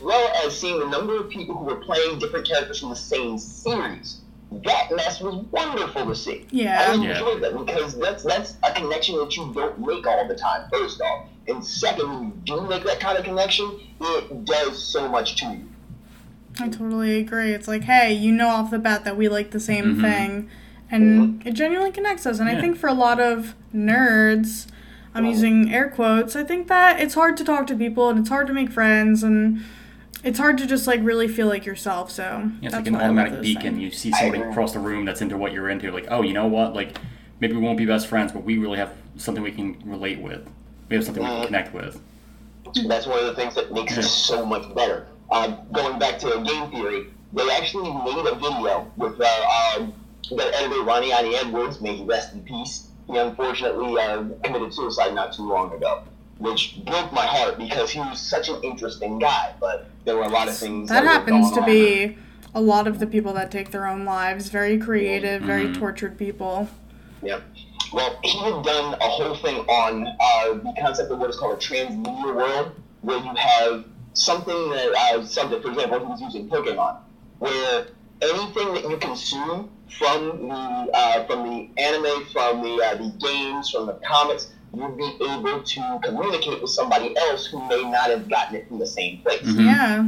as seeing the number of people who were playing different characters from the same series. That mess was wonderful to see. Yeah. I enjoyed yeah. that because that's that's a connection that you don't make all the time, first off. And second, when you do make that kind of connection, it does so much to you. I totally agree. It's like, hey, you know off the bat that we like the same mm-hmm. thing, and mm-hmm. it genuinely connects us. And yeah. I think for a lot of nerds, I'm using air quotes, I think that it's hard to talk to people, and it's hard to make friends, and it's hard to just, like, really feel like yourself, so yeah, it's that's like an automatic beacon. You see somebody across the room that's into what you're into, like, oh, you know what, like, maybe we won't be best friends, but we really have something we can relate with. We have something mm-hmm. we can connect with. That's one of the things that makes it so much better. Uh, going back to game theory, they actually made a video with uh, um, their editor, Ronnie Ani Edwards, may he rest in peace. He unfortunately uh, committed suicide not too long ago, which broke my heart because he was such an interesting guy, but there were a lot of things that, that happens to on. be a lot of the people that take their own lives. Very creative, mm-hmm. very tortured people. Yep. Well, he had done a whole thing on uh, the concept of what is called a transmedia world, where you have something that, uh, something, for example, he was using Pokemon, where anything that you consume from the uh, from the anime, from the uh, the games, from the comics, you'd be able to communicate with somebody else who may not have gotten it from the same place. Mm-hmm. Yeah.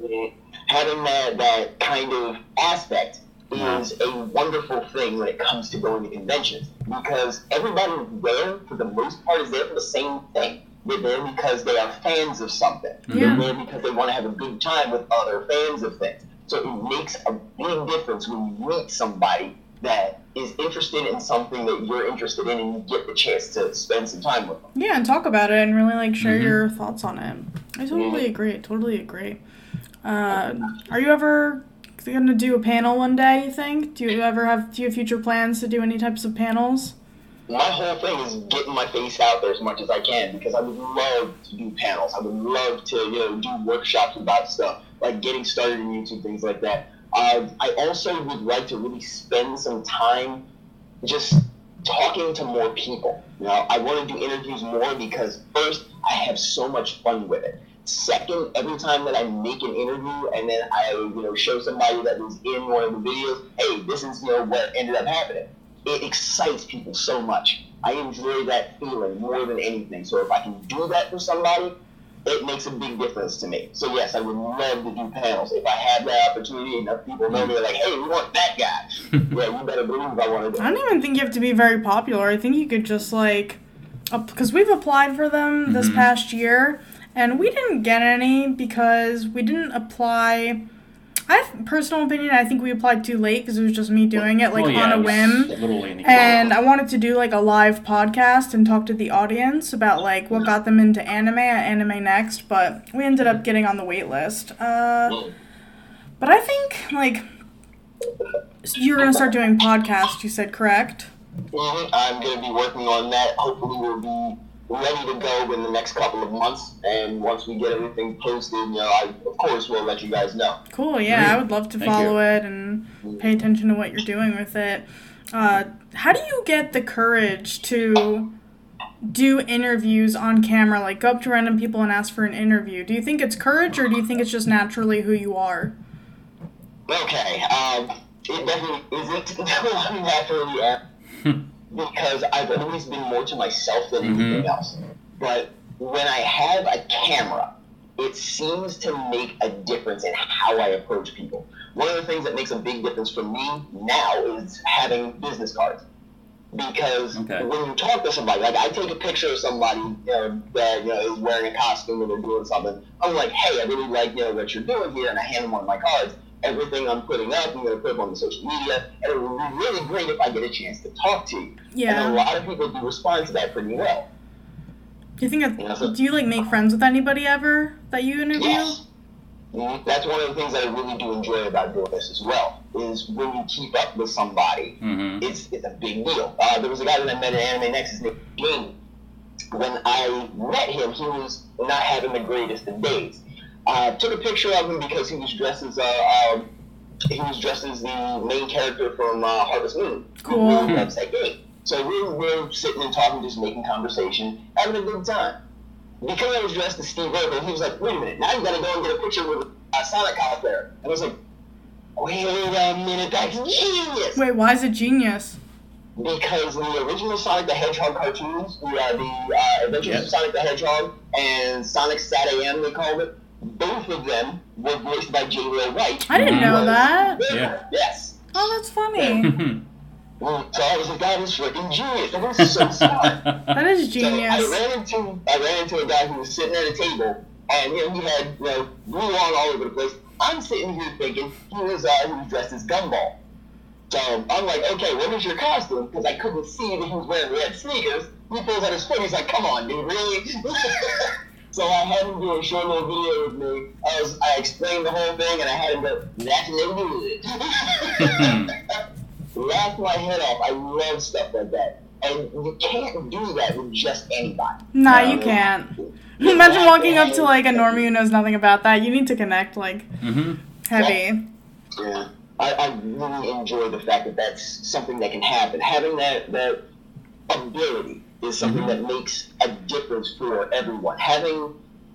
Having that, that kind of aspect is a wonderful thing when it comes to going to conventions, because everybody there, for the most part, is there for the same thing. They're there because they are fans of something. Yeah. They're there because they want to have a good time with other fans of things. So it makes a big difference when you meet somebody that is interested in something that you're interested in, and you get the chance to spend some time with them. Yeah, and talk about it and really like share mm-hmm. your thoughts on it. I totally mm-hmm. agree. Totally agree. Uh, are you ever gonna do a panel one day? You think? Do you ever have do you have future plans to do any types of panels? My whole thing is getting my face out there as much as I can, because I would love to do panels. I would love to, you know, do workshops about stuff, like getting started in YouTube, things like that. Uh, I also would like to really spend some time just talking to more people. You know, I want to do interviews more because, first, I have so much fun with it. Second, every time that I make an interview and then I, you know, show somebody that was in one of the videos, hey, this is, you know, what ended up happening. It excites people so much. I enjoy that feeling more than anything. So if I can do that for somebody, it makes a big difference to me. So yes, I would love to do panels. If I have that opportunity, enough people know me, they're like, hey, we want that guy. Yeah, you better believe I want to do it. I don't even think you have to be very popular. I think you could just like, because we've applied for them mm-hmm. this past year, and we didn't get any because we didn't apply. I have a personal opinion. I think we applied too late because it was just me doing it like well, yeah, on a whim. A and I wanted to do like a live podcast and talk to the audience about like what got them into anime at Anime Next, but we ended up getting on the wait list. Uh, but I think like you're going to start doing podcasts, you said, correct? Mm-hmm. I'm going to be working on that. Hopefully we'll be ready to go in the next couple of months, and once we get everything posted, you know, I of course will let you guys know. Cool, yeah, Great. I would love to Thank follow you. it and pay attention to what you're doing with it. Uh, how do you get the courage to do interviews on camera, like go up to random people and ask for an interview? Do you think it's courage, or do you think it's just naturally who you are? Okay, um, it definitely isn't naturally am. Because I've always been more to myself than mm-hmm. anything else. But when I have a camera, it seems to make a difference in how I approach people. One of the things that makes a big difference for me now is having business cards. Because okay. when you talk to somebody, like I take a picture of somebody you know, that you know, is wearing a costume and they're doing something, I'm like, hey, I really like you know what you're doing here, and I hand them one of my cards. Everything I'm putting up, I'm going to put them on the social media, and it would be really great if I get a chance to talk to you. Yeah. And a lot of people do respond to that pretty well. Do you think that, you know, so, do you, like, make friends with anybody ever that you interview? Yes. Mm-hmm. That's one of the things that I really do enjoy about doing this as well, is when you keep up with somebody, mm-hmm. it's it's a big deal. Uh, there was a guy that I met at Anime Next, his name was Jamie. When I met him, he was not having the greatest of days. I uh, took a picture of him because he was dressed as uh, um, he was dressed as the main character from uh, Harvest Moon. Cool. Who really loves that game. So we were, we were sitting and talking, just making conversation, having a good time. Because I was dressed as Steve Irwin, he was like, "Wait a minute! Now you got to go and get a picture with uh, uh, Sonic cosplayer. And I was like, wait a minute, that's genius! Wait, why is it genius? Because in the original Sonic the Hedgehog cartoons, the, uh, the uh, Adventures Yep. of Sonic the Hedgehog and Sonic Sat A M, they called it, both of them were voiced by J. Will Wright. I didn't know that. Yeah. Yes. Oh, that's funny. Well, so I was like, that is freaking genius. That was so smart. That is genius. So I ran into I ran into a guy who was sitting at a table, and you know he had you know glue on all over the place. I'm sitting here thinking he was uh, he was dressed as Gumball. So I'm like, okay, what is your costume? Because I couldn't see that he was wearing red sneakers. He pulls out his foot. He's like, come on, dude, really? So I had him do a short little video with me. I was I explained the whole thing, and I had him go, that's no good. Laughed my head off. I love stuff like that. And you can't do that with just anybody. Nah, Um, you can't. Imagine walking up to like a normie who knows nothing about that. You need to connect like Mm-hmm. heavy. Yeah. I, I really enjoy the fact that that's something that can happen. Having that, that ability is something Mhm. that makes a difference for everyone. Having,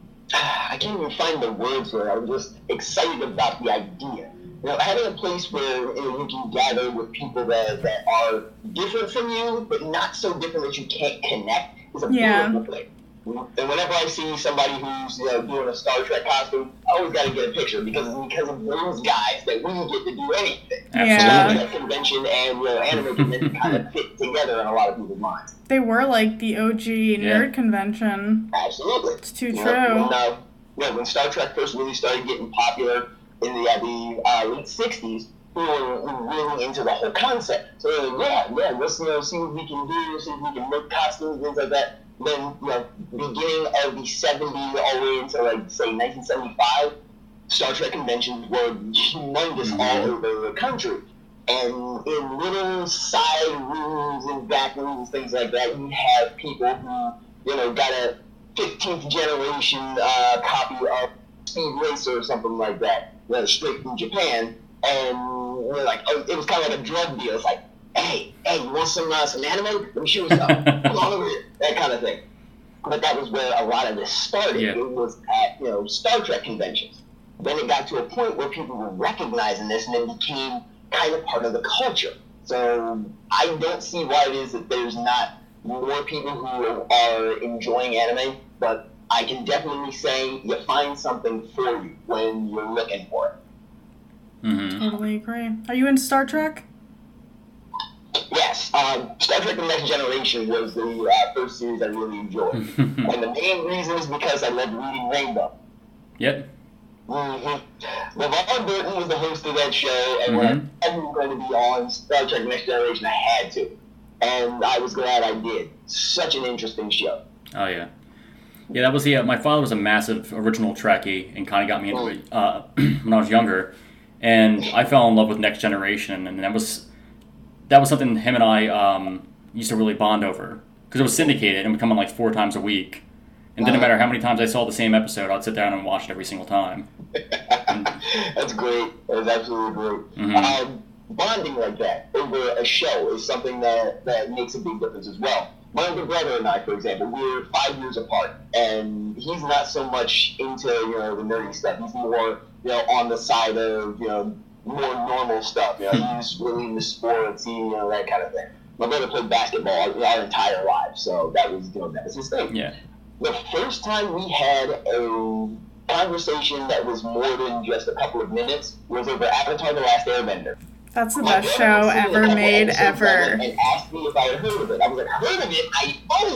I can't even find the words for it. I'm just excited about the idea. You know, having a place where you know, you can gather with people that, that are different from you, but not so different that you can't connect is a Yeah. beautiful thing. And whenever I see somebody who's you know doing a Star Trek costume, I always got to get a picture because it's because of those guys that we get to do anything. Yeah. Star Trek convention and you know, anime convention kind of fit together in a lot of people's minds. They were like the O G Yeah. nerd convention. Absolutely. It's too You know, true. When, uh, yeah, when Star Trek first really started getting popular in the, uh, the uh, late sixties, we were really into the whole concept. So they were like, yeah, yeah, let's you know, see what we can do, see if we can make costumes, things like that. Then, you know, beginning of the seventies all the way into, like, say, nineteen seventy-five, Star Trek conventions were humongous Mhm. all over the country. And in little side rooms and back rooms, things like that, you have people who, you know, got a fifteenth generation uh, copy of Speed Racer or something like that, you know, straight from Japan. And we're like, oh, it was kind of like a drug deal. It's like, hey, hey, you want some uh, some anime? Let me show you something. Come on over here. That kind of thing. But that was where a lot of this started. Yeah. It was at, you know, Star Trek conventions. Then it got to a point where people were recognizing this and it became kind of part of the culture. So I don't see why it is that there's not more people who are enjoying anime, but I can definitely say you find something for you when you're looking for it. Mm-hmm. Totally agree. Are you in Star Trek? Yes, um, Star Trek The Next Generation was the uh, first series I really enjoyed. And the main reason is because I love reading Rainbow. Yep. Mm-hmm. LeVar Burton was the host of that show, and when Mhm. I was going to be on Star Trek Next Generation, I had to. And I was glad I did. Such an interesting show. Oh yeah. Yeah, that was the. Uh, my father was a massive original Trekkie and kind of got me into it uh, when I was younger, and I fell in love with Next Generation, and that was that was something him and I um, used to really bond over because it was syndicated and would come on like four times a week, and didn't matter how many times I saw the same episode, I'd sit down and watch it every single time. That's great. That was absolutely great. Mhm. Um, bonding like that over a show is something that, that makes a big difference as well. My older brother and I, for example, we're five years apart, and he's not so much into you know the nerdy stuff. He's more you know on the side of you know more normal stuff. You know, he's really into sports, he, you know that kind of thing. My brother played basketball our, our entire lives, so that was you know that was his thing. Yeah. The first time we had a conversation that was more than just a couple of minutes was over Avatar: The Last Airbender. That's the My best brother show was sitting ever at made the episode ever. And asked me if I had heard of it. I was like, heard of it? I own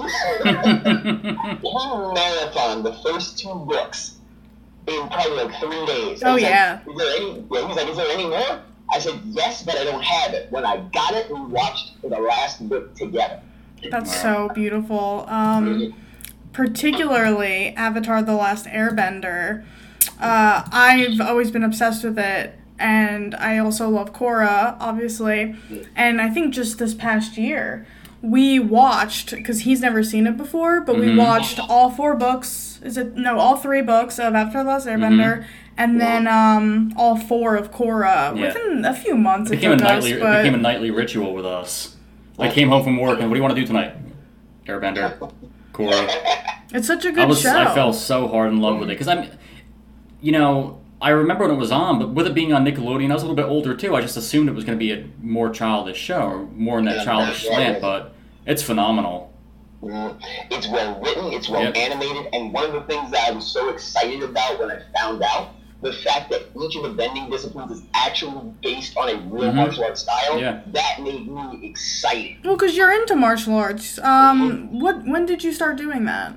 it. He marathoned the first two books in probably like three days. I Oh, was like, yeah. Is there any? Yeah, he was like, is there any more? I said, yes, but I don't have it. When I got it, we watched the last book together. That's so beautiful. Um, particularly Avatar: The Last Airbender. Uh, I've always been obsessed with it, and I also love Korra, obviously. And I think just this past year, we watched, because he's never seen it before, but we Mhm. watched all four books, is it, no, all three books of Avatar: The Last Airbender, and then um, all four of Korra, Yeah. within a few months It it became a took us, nightly. It but became a nightly ritual with us. I came home from work and what do you want to do tonight? Airbender, Korra. it's such a good I was show. I fell so hard in love with it because I'm, you know, I remember when it was on, but with it being on Nickelodeon, I was a little bit older too. I just assumed it was going to be a more childish show, or more in that Yeah, childish yeah, slant, yeah. but it's phenomenal. Mm, It's well written, it's well Yep. animated, and one of the things that I was so excited about when I found out, the fact that each of the bending disciplines is actually based on a real Mhm. martial arts style, Yeah. that made me excited. Well, because you're into martial arts. Um, what? When did you start doing that?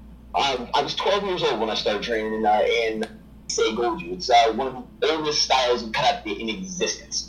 Um, I was twelve years old when I started training in, uh, in Seigoju. It's uh, one of the oldest styles of karate in existence.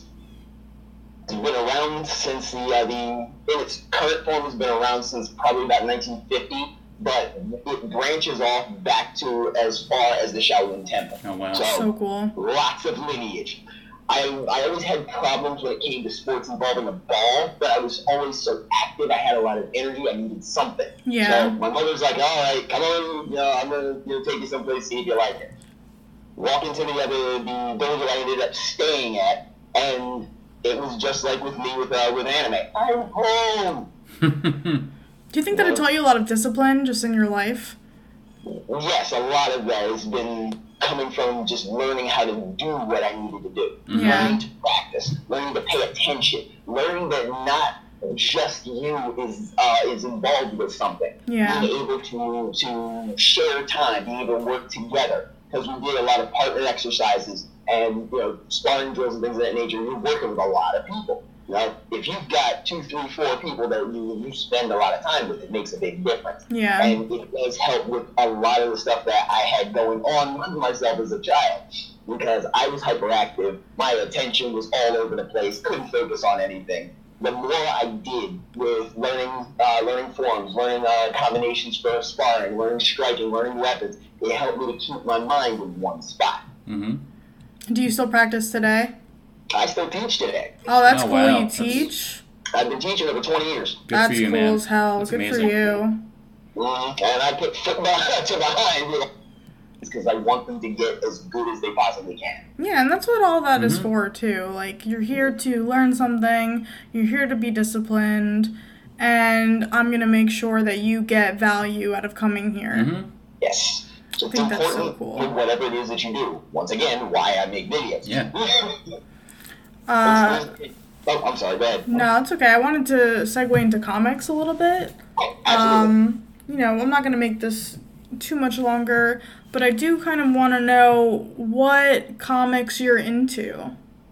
It's been around since the, uh, the, in its current form, has been around since probably about nineteen fifty, but it branches off back to as far as the Shaolin Temple. Oh, wow. So cool. Lots of lineage. I, I always had problems when it came to sports involving a ball, but I was always so active. I had a lot of energy. I needed something. Yeah. So my mother's like, all right, come on, you know, I'm going to you know, take you someplace, see if you like it. Walk into the other, the dojo I ended up staying at, and it was just like with me with, uh, with anime. I'm home. Do you think that it taught you a lot of discipline just in your life? Yes, a lot of that has been coming from just learning how to do what I needed to do. Yeah. Learning to practice, learning to pay attention, learning that not just you is uh, is involved with something. Yeah. Being able to to share time, being able to work together. Because we did a lot of partner exercises and you know sparring drills and things of that nature. You're working with a lot of people. You know, if you've got two, three, four people that you, you spend a lot of time with, it makes a big difference. Yeah. And it does help with a lot of the stuff that I had going on with myself as a child. Because I was hyperactive, my attention was all over the place, couldn't focus on anything. The more I did with learning uh, learning forms, learning uh, combinations for sparring, learning striking, learning weapons, it helped me to keep my mind in one spot. Mm-hmm. Do you still practice today? I still teach today. Oh, that's Oh, cool. wow. You That's- teach? I've been teaching over twenty years. Good That's for you, cool man. as hell. That's Good amazing. for you. Mhm. And I put foot behind, to behind you know, because I want them to get as good as they possibly can. Yeah, and that's what all that is Mhm. for, too. Like, you're here to learn something, you're here to be disciplined, and I'm going to make sure that you get value out of coming here. Mm-hmm. Yes. So I it's think that's so important cool. with whatever it is that you do. Once again, why I make videos. Yeah. Uh, oh, I'm sorry, go ahead. no, it's okay. I wanted to segue into comics a little bit. Oh, absolutely. Um, you know, I'm not going to make this too much longer, but I do kind of want to know what comics you're into,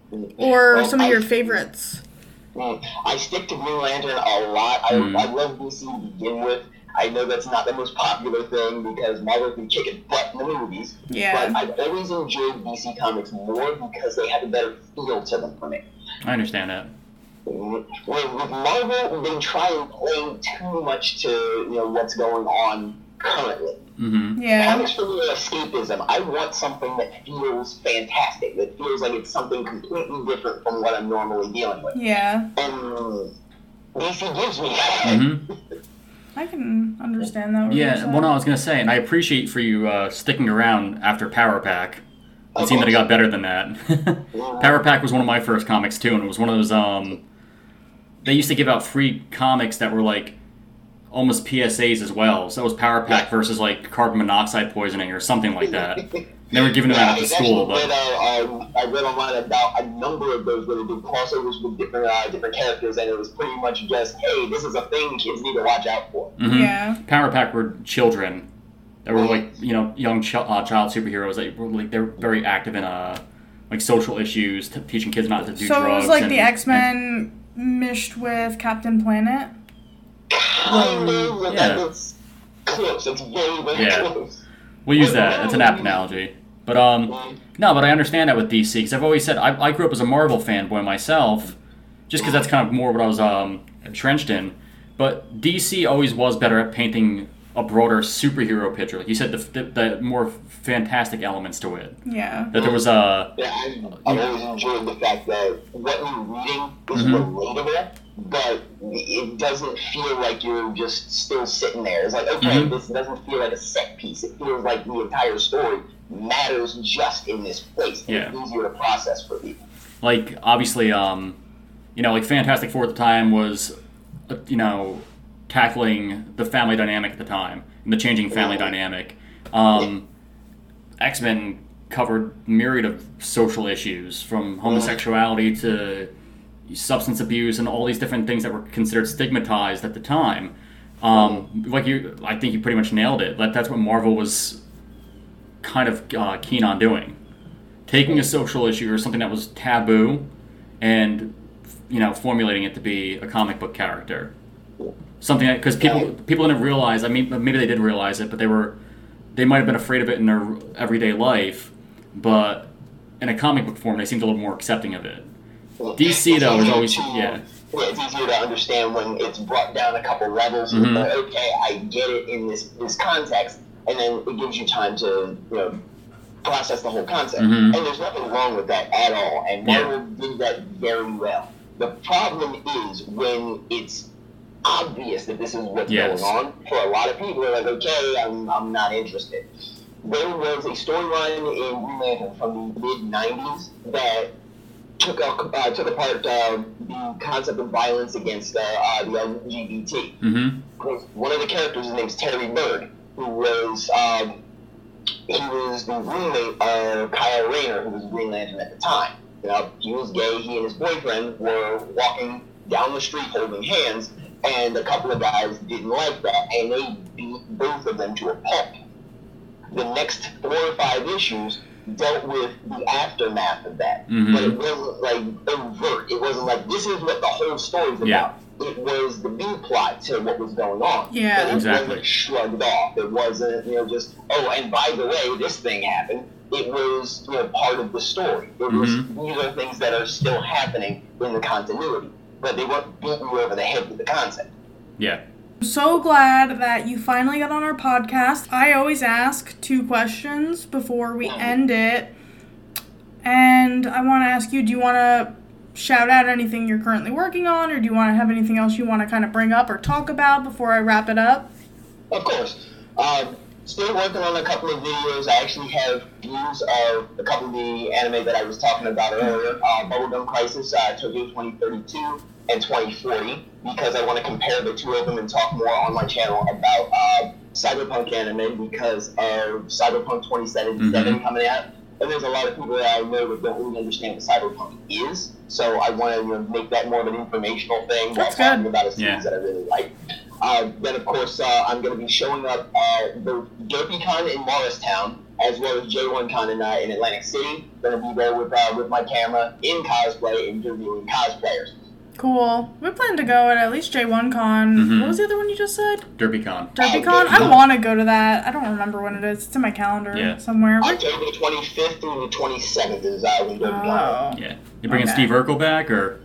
or Well, some of I- your favorites. Mm, I stick to Green Lantern a lot. I, Mm. I love D C to begin with. I know that's not the most popular thing because Marvel's been kicking butt in the movies. Yeah. But I've always enjoyed D C comics more because they have a better feel to them for me. I understand that. With, with Marvel, they try and play too much to you know what's going on currently. Mm-hmm. Yeah. Comics for me are escapism. I want something that feels fantastic, that feels like it's something completely different from what I'm normally dealing with. Yeah. And D C gives me that. Mm-hmm. I can understand that. what you're Yeah, saying. well, no, I was going to say, and I appreciate for you uh, sticking around after Power Pack. It Of seemed that it course. got better than that. Power Pack was one of my first comics, too, and it was one of those, um... They used to give out free comics that were, like, almost P S As as well. So it was Power Pack versus, like, carbon monoxide poisoning or something like that. They were giving them out at the I school, actually read, but... uh, um, I read online about a number of those where they did crossovers with different uh, different characters, and it was pretty much just, hey, this is a thing kids need to watch out for. Mhm. Yeah. Power Pack were children that were, like, you know, young ch- uh, child superheroes that were, like, they're very active in, uh, like, social issues, t- teaching kids not to do So drugs. it was like and- the X-Men mished with Captain Planet? Kind of, but yeah. that's close. It's very, very Yeah. close. We'll use that. It's an apt analogy. But, um, no, but I understand that with D C, because I've always said, I, I grew up as a Marvel fanboy myself, just because that's kind of more what I was um, entrenched in. But D C always was better at painting a broader superhero picture. Like you said, the, the, the more fantastic elements to it. Yeah. That there was a... Yeah, I've, I've always enjoyed the fact that what you're reading is Mhm. relatable, but it doesn't feel like you're just still sitting there. It's like, okay, Mhm. this doesn't feel like a set piece. It feels like the entire story matters just in this place. Yeah. It's easier to process for people. Like, obviously, um, you know, like Fantastic Four at the time was, uh, you know, tackling the family dynamic at the time and the changing family dynamic. Um, X-Men covered myriad of social issues, from homosexuality to substance abuse and all these different things that were considered stigmatized at the time. Um, like you, I think you pretty much nailed it. That that's what Marvel was kind of uh, keen on doing, taking a social issue or something that was taboo, and you know, formulating it to be a comic book character. Something because people people didn't realize. I mean, maybe they did realize it, but they were they might have been afraid of it in their everyday life. But in a comic book form, they seemed a little more accepting of it. D C though is always yeah. Yeah, it's easier to understand when it's brought down a couple levels. Mm-hmm. But, okay, I get it in this this context, and then it gives you time to you know process the whole concept. Mm-hmm. And there's nothing wrong with that at all. And Marvel yeah. did that very well. The problem is when it's obvious that this is what's yes. going on. For a lot of people, they're like, okay, I'm I'm not interested. There was a storyline in Green Lantern from the mid nineties that took a, uh, took apart uh, the concept of violence against uh, uh, the L G B T. Mm-hmm. One of the characters, his name's Terry Bird, who was um, he was the roommate of Kyle Rayner, who was Green Lantern at the time. You know, he was gay. He and his boyfriend were walking down the street holding hands, and a couple of guys didn't like that, and they beat both of them to a pulp. The next four or five issues dealt with the aftermath of that, mm-hmm. but it wasn't like overt. It wasn't like this is what the whole story's about. Yeah. It was the B plot to what was going on. Yeah, but it exactly. wasn't shrugged off. It wasn't you know just oh, and by the way, this thing happened. It was you know part of the story. It was mm-hmm. these are things that are still happening in the continuity, but they weren't beating you over the head with the concept. Yeah. I'm so glad that you finally got on our podcast. I always ask two questions before we end it. And I want to ask you, do you want to shout out anything you're currently working on, or do you want to have anything else you want to kind of bring up or talk about before I wrap it up? Of course. Um, still working on a couple of videos. I actually have views of a couple of the anime that I was talking about earlier. Uh, Bubblegum Crisis, uh, Tokyo twenty thirty-two, and twenty forty, because I want to compare the two of them and talk more on my channel about uh, cyberpunk anime because of Cyberpunk twenty seventy-seven mm-hmm. coming out. And there's a lot of people that I know that don't really understand what cyberpunk is. So I want to you know, make that more of an informational thing while talking about a series yeah. that I really like. Uh, then, of course, uh, I'm going to be showing up at both DerpyCon in Morristown as well as J one Con in, uh, in Atlantic City. Going to be there with uh, with my camera in cosplay, interviewing cosplayers. Cool. We plan to go at at least J one Con. Mm-hmm. What was the other one you just said? DerpyCon. DerpyCon? Oh, I want to go to that. I don't remember when it is. It's in my calendar yeah. somewhere. October twenty-fifth through the twenty-seventh is uh, when DerpyCon. Oh. Yeah. You bringing okay. Steve Urkel back, or?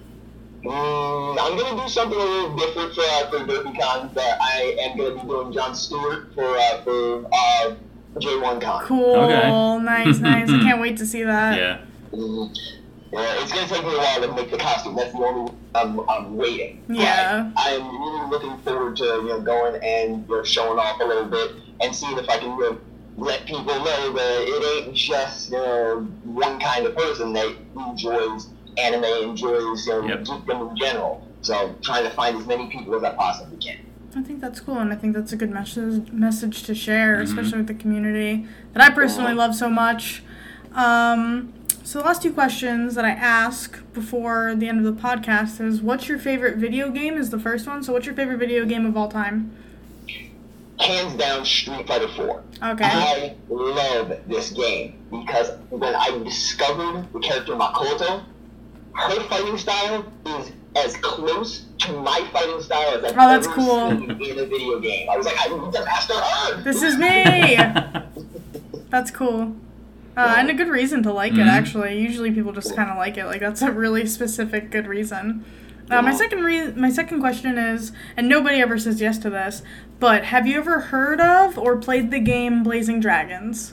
Mm, I'm going to do something a little different for, uh, for DerpyCon, but I am going to be doing Jon Stewart for, uh, for uh, J one Con. Cool. Okay. Nice, nice. I can't wait to see that. Yeah. Mm-hmm. Yeah, it's going to take me a while to make the costume. That's the only I'm, I'm waiting. Yeah. But I'm really looking forward to you know going and you know, showing off a little bit and seeing if I can you know, let people know that it ain't just you know, one kind of person that enjoys anime, enjoys you know, yep. geekdom in general. So trying to find as many people as I possibly can. I think that's cool, and I think that's a good message message to share, mm-hmm. especially with the community that I personally love so much. Um... So the last two questions that I ask before the end of the podcast is, what's your favorite video game is the first one. So what's your favorite video game of all time? Hands down, Street Fighter four. Okay. I love this game because when I discovered the character Makoto, her fighting style is as close to my fighting style as I've oh, that's ever cool. seen in a video game. I was like, I need to master her! This is me! That's cool. Uh, and a good reason to like mm-hmm. it, actually. Usually people just kind of like it. Like, that's a really specific good reason. Uh, my second re- my second question is, and nobody ever says yes to this, but have you ever heard of or played the game Blazing Dragons?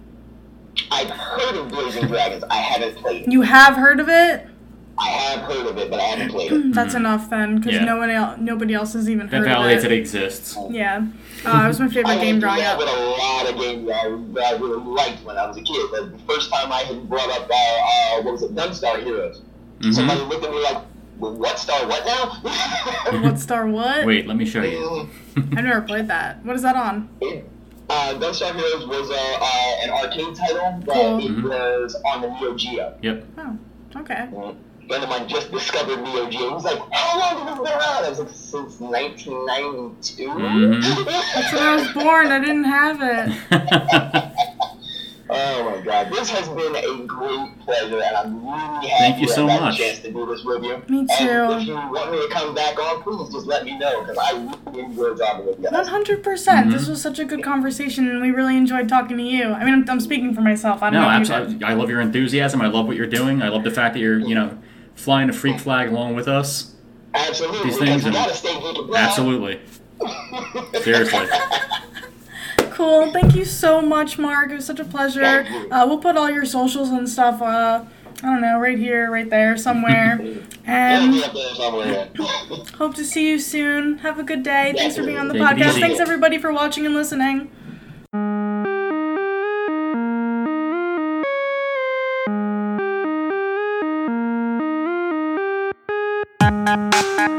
I've heard of Blazing Dragons. I haven't played it. You have heard of it? I have heard of it, but I haven't played it. That's mm-hmm. enough then, because yeah. no one el- nobody else has even that heard of it. That validates it exists. Yeah. Uh, it was my favorite I game growing up. I with a lot of games that I, that I really liked when I was a kid. But the first time I had brought up, uh, uh, what was it, Gunstar Heroes. Mm-hmm. Somebody looked at me like, well, what star what now? What star what? Wait, let me show you. I've never played that. What is that on? It, Uh, Gunstar Heroes was uh, uh, an arcade title, but Cool. it Mhm. was on the Neo Geo. Yep. Oh, okay. A friend of mine just discovered Neo Geo. He was like, "How long has this been around?" I was like, "Since nineteen ninety-two." Mhm. That's when I was born. I didn't have it. Oh my God, this has been a great pleasure, and I'm really happy Thank you that so I got much. a chance to do this with you. Me And too. if you want me to come back on, please just let me know, because I really enjoy talking with you One guys. hundred percent. Mhm. This was such a good conversation, and we really enjoyed talking to you. I mean, I'm, I'm speaking for myself. I don't No, know if you did. absolutely. I love your enthusiasm. I love what you're doing. I love the fact that you're, you know, flying the freak flag along with us. Absolutely, These because things you and- gotta stay geek and proud. Absolutely. Seriously. Cool. Thank you so much, Mark. It was such a pleasure. Thank you. Uh, we'll put all your socials and stuff, uh, I don't know, right here, right there, somewhere. Yeah, And be up there somewhere. hope to see you soon. Have a good day. Thanks for being on the Take it podcast. easy. Thanks, everybody, for watching and listening. Thank you.